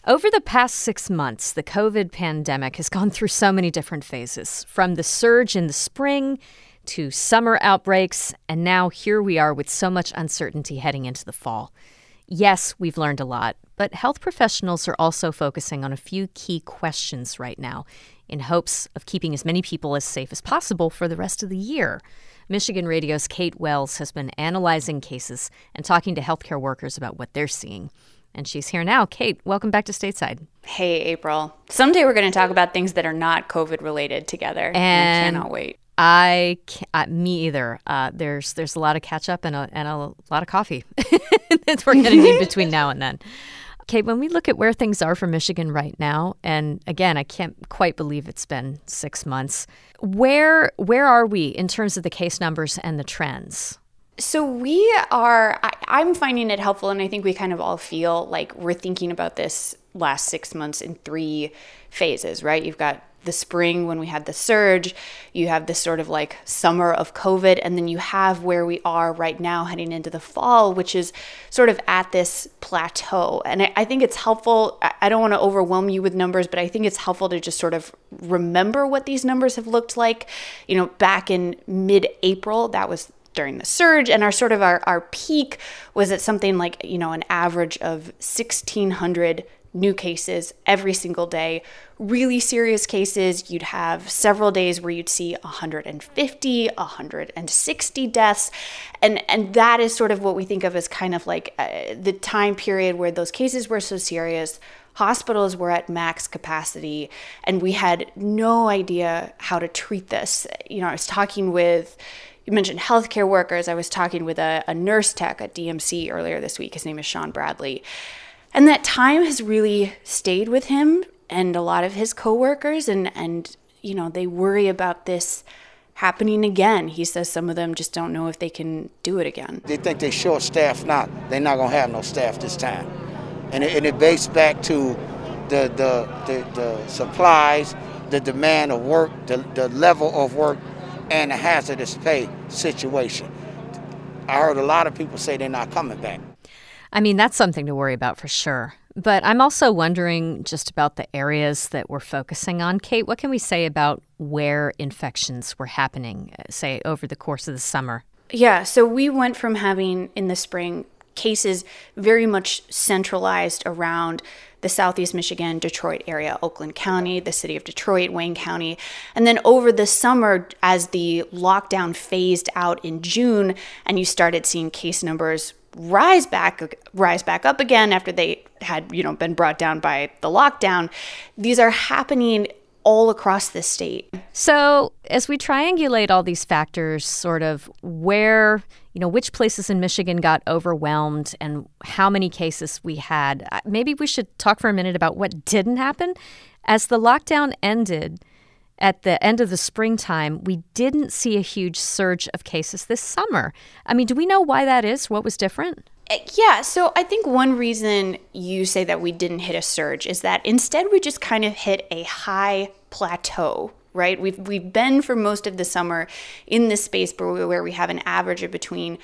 Over the past 6 months, the COVID pandemic has gone through so many different phases, from the surge in the spring to summer outbreaks, and now here we are with so much uncertainty heading into the fall. Yes, we've learned a lot, but health professionals are also focusing on a few key questions right now in hopes of keeping as many people as safe as possible for the rest of the year. Michigan Radio's Kate Wells has been analyzing cases and talking to healthcare workers about what they're seeing. And she's here now. Kate, welcome back to Stateside. Hey, April. Someday we're going to talk about things that are not COVID-related together. And I cannot wait. Me either. There's a lot of catch up and a lot of coffee that we're going to need between now and then. Kate, when we look at where things are for Michigan right now, and again, I can't quite believe it's been 6 months, where are we in terms of the case numbers and the trends? So I'm finding it helpful, and I think we kind of all feel like we're thinking about this last 6 months in 3 phases, right? You've got the spring when we had the surge, you have this sort of like summer of COVID, and then you have where we are right now heading into the fall, which is sort of at this plateau. And I think it's helpful. I don't want to overwhelm you with numbers, but I think it's helpful to just sort of remember what these numbers have looked like. You know, back in mid-April, that was during the surge, and our peak was at something like, an average of 1,600 new cases every single day. Really serious cases, you'd have several days where you'd see 150, 160 deaths. And that is sort of what we think of as kind of like the time period where those cases were so serious. Hospitals were at max capacity, and we had no idea how to treat this. I was talking with, you mentioned healthcare workers. I was talking with a nurse tech at DMC earlier this week. His name is Sean Bradley. And that time has really stayed with him and a lot of his coworkers, and they worry about this happening again. He says some of them just don't know if they can do it again. They think they're short-staffed now. They're not going to have no staff this time. And it based back to the supplies, the demand of work, the level of work, and the hazardous pay situation. I heard a lot of people say they're not coming back. I mean, that's something to worry about for sure. But I'm also wondering just about the areas that we're focusing on. Kate, what can we say about where infections were happening, say, over the course of the summer? Yeah, so we went from having, in the spring, cases very much centralized around the Southeast Michigan, Detroit area, Oakland County, the city of Detroit, Wayne County. And then over the summer, as the lockdown phased out in June, and you started seeing case numbers rise back up again after they had, been brought down by the lockdown. These are happening all across the state. So as we triangulate all these factors, sort of where, which places in Michigan got overwhelmed and how many cases we had, maybe we should talk for a minute about what didn't happen. As the lockdown ended at the end of the springtime, we didn't see a huge surge of cases this summer. I mean, do we know why that is? What was different? Yeah, so I think one reason you say that we didn't hit a surge is that instead we just kind of hit a high plateau, right? We've been for most of the summer in this space where we have an average of between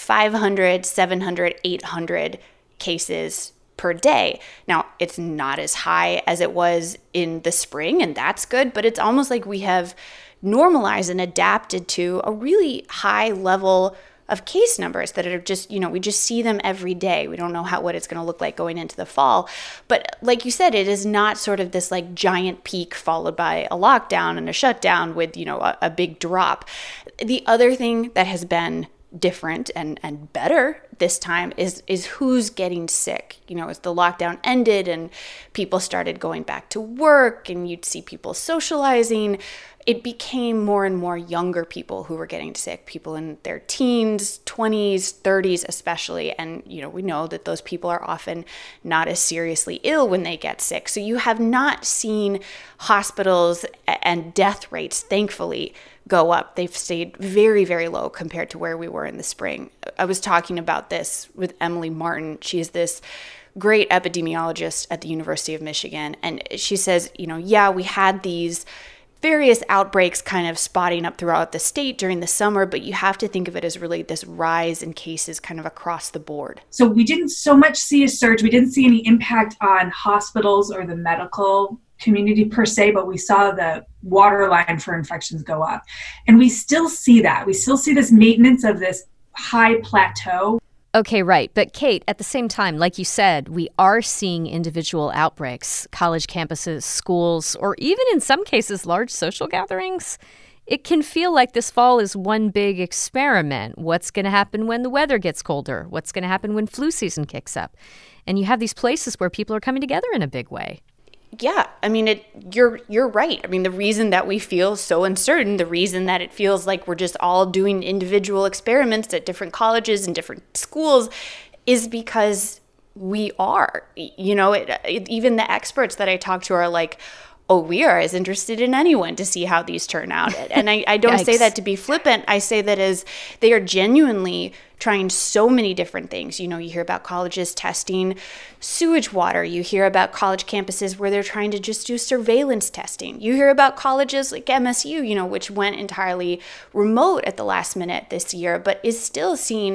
500, 700, 800 cases per day. Now, it's not as high as it was in the spring, and that's good, but it's almost like we have normalized and adapted to a really high level of case numbers that are just, we just see them every day. We don't know what it's going to look like going into the fall. But like you said, it is not sort of this like giant peak followed by a lockdown and a shutdown with, a big drop. The other thing that has been different and better this time is who's getting sick. As the lockdown ended and people started going back to work and you'd see people socializing, it became more and more younger people who were getting sick, people in their teens, 20s, 30s especially. And, we know that those people are often not as seriously ill when they get sick. So you have not seen hospitals and death rates, thankfully, go up. They've stayed very, very low compared to where we were in the spring. I was talking about this with Emily Martin. She is this great epidemiologist at the University of Michigan. And she says, we had these various outbreaks kind of spotting up throughout the state during the summer, but you have to think of it as really this rise in cases kind of across the board. So we didn't so much see a surge. We didn't see any impact on hospitals or the medical community per se, but we saw the waterline for infections go up. And we still see that. We still see this maintenance of this high plateau. Okay, right. But Kate, at the same time, like you said, we are seeing individual outbreaks, college campuses, schools, or even in some cases, large social gatherings. It can feel like this fall is one big experiment. What's going to happen when the weather gets colder? What's going to happen when flu season kicks up? And you have these places where people are coming together in a big way. Yeah, I mean, you're right. I mean, the reason that we feel so uncertain, the reason that it feels like we're just all doing individual experiments at different colleges and different schools is because we are. You know, even the experts that I talk to are like, oh, we are as interested in anyone to see how these turn out. And I don't say that to be flippant. I say that as they are genuinely trying so many different things. You know, you hear about colleges testing sewage water. You hear about college campuses where they're trying to just do surveillance testing. You hear about colleges like MSU, you know, which went entirely remote at the last minute this year, but is still seeing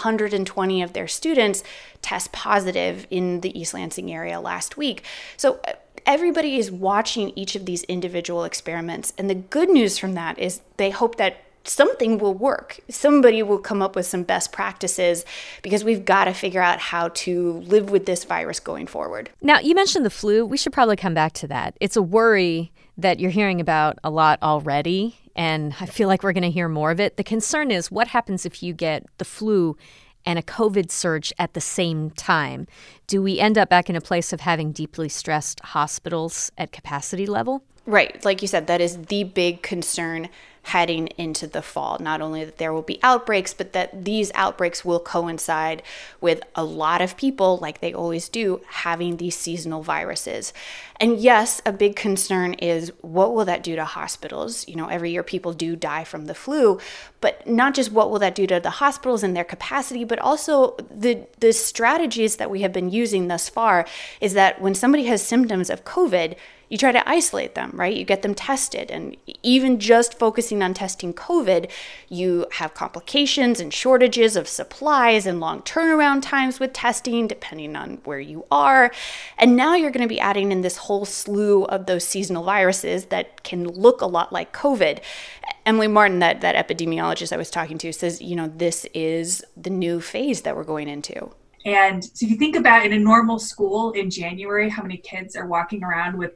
120 of their students test positive in the East Lansing area last week. So everybody is watching each of these individual experiments. And the good news from that is they hope that something will work. Somebody will come up with some best practices because we've got to figure out how to live with this virus going forward. Now, you mentioned the flu. We should probably come back to that. It's a worry that you're hearing about a lot already, and I feel like we're going to hear more of it. The concern is what happens if you get the flu and a COVID surge at the same time? Do we end up back in a place of having deeply stressed hospitals at capacity level? Right. Like you said, that is the big concern heading into the fall. Not only that there will be outbreaks, but that these outbreaks will coincide with a lot of people, like they always do, having these seasonal viruses. And yes, a big concern is what will that do to hospitals? You know, every year people do die from the flu, but not just what will that do to the hospitals and their capacity, but also the strategies that we have been using thus far is that when somebody has symptoms of COVID, you try to isolate them, right? You get them tested. And even just focusing on testing COVID, you have complications and shortages of supplies and long turnaround times with testing, depending on where you are. And now you're going to be adding in this whole slew of those seasonal viruses that can look a lot like COVID. Emily Martin, that epidemiologist I was talking to, says, you know, this is the new phase that we're going into. And so if you think about in a normal school in January, how many kids are walking around with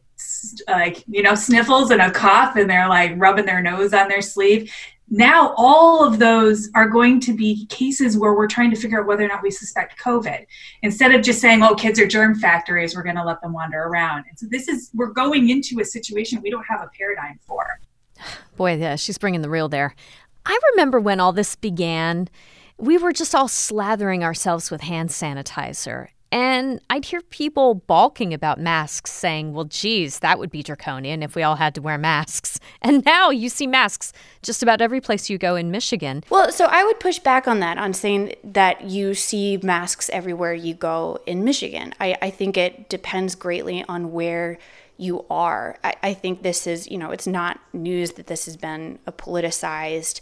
sniffles and a cough and they're like rubbing their nose on their sleeve. Now all of those are going to be cases where we're trying to figure out whether or not we suspect COVID. Instead of just saying, oh, kids are germ factories, we're going to let them wander around. And so we're going into a situation we don't have a paradigm for. Boy, yeah, she's bringing the real there. I remember when all this began, we were just all slathering ourselves with hand sanitizer. And I'd hear people balking about masks saying, well, geez, that would be draconian if we all had to wear masks. And now you see masks just about every place you go in Michigan. Well, so I would push back on that, on saying that you see masks everywhere you go in Michigan. I think it depends greatly on where you are. I think this is, you know, it's not news that this has been a politicized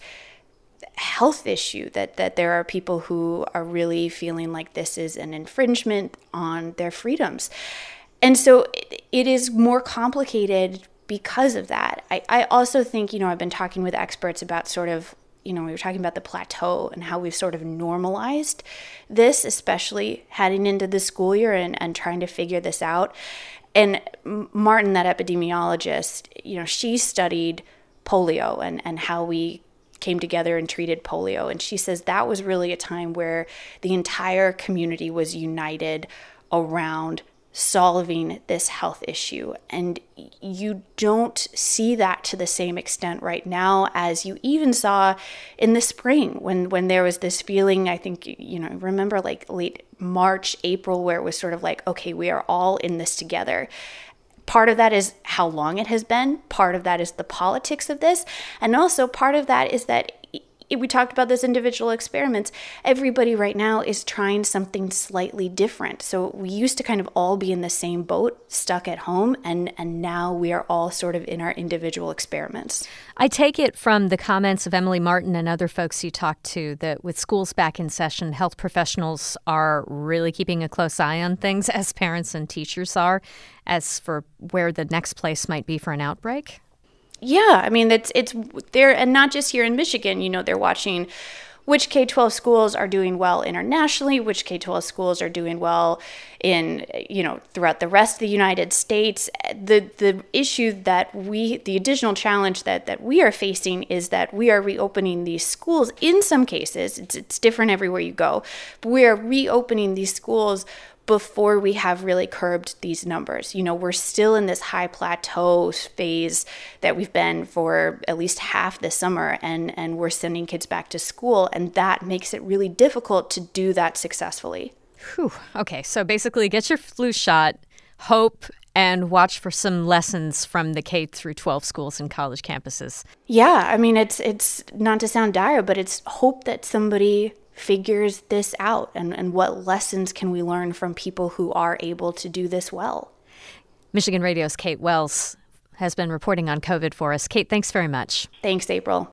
health issue, that there are people who are really feeling like this is an infringement on their freedoms. And so it is more complicated because of that. I also think, you know, I've been talking with experts about sort of, you know, we were talking about the plateau and how we've sort of normalized this, especially heading into the school year and trying to figure this out. And Martin, that epidemiologist, you know, she studied polio and how we came together and treated polio. And she says that was really a time where the entire community was united around solving this health issue. And you don't see that to the same extent right now as you even saw in the spring when there was this feeling, I think, you know, remember like late March, April, where it was sort of like, okay, we are all in this together. Part of that is how long it has been. Part of that is the politics of this. And also part of that is that we talked about this individual experiments. Everybody right now is trying something slightly different. So we used to kind of all be in the same boat, stuck at home, and now we are all sort of in our individual experiments. I take it from the comments of Emily Martin and other folks you talked to that with schools back in session, health professionals are really keeping a close eye on things, as parents and teachers are, as for where the next place might be for an outbreak. Yeah, I mean, it's there, and not just here in Michigan. You know, they're watching which K-12 schools are doing well internationally, which K-12 schools are doing well in, throughout the rest of the United States. The issue the additional challenge that we are facing is that we are reopening these schools. In some cases, it's different everywhere you go, but we are reopening these schools before we have really curbed these numbers. We're still in this high plateau phase that we've been for at least half the summer, and we're sending kids back to school, and that makes it really difficult to do that successfully. Whew. Okay, so basically get your flu shot, hope, and watch for some lessons from the K through 12 schools and college campuses. Yeah, I mean, it's not to sound dire, but it's hope that somebody figures this out, and what lessons can we learn from people who are able to do this well. Michigan Radio's Kate Wells has been reporting on COVID for us. Kate, thanks very much. Thanks, April.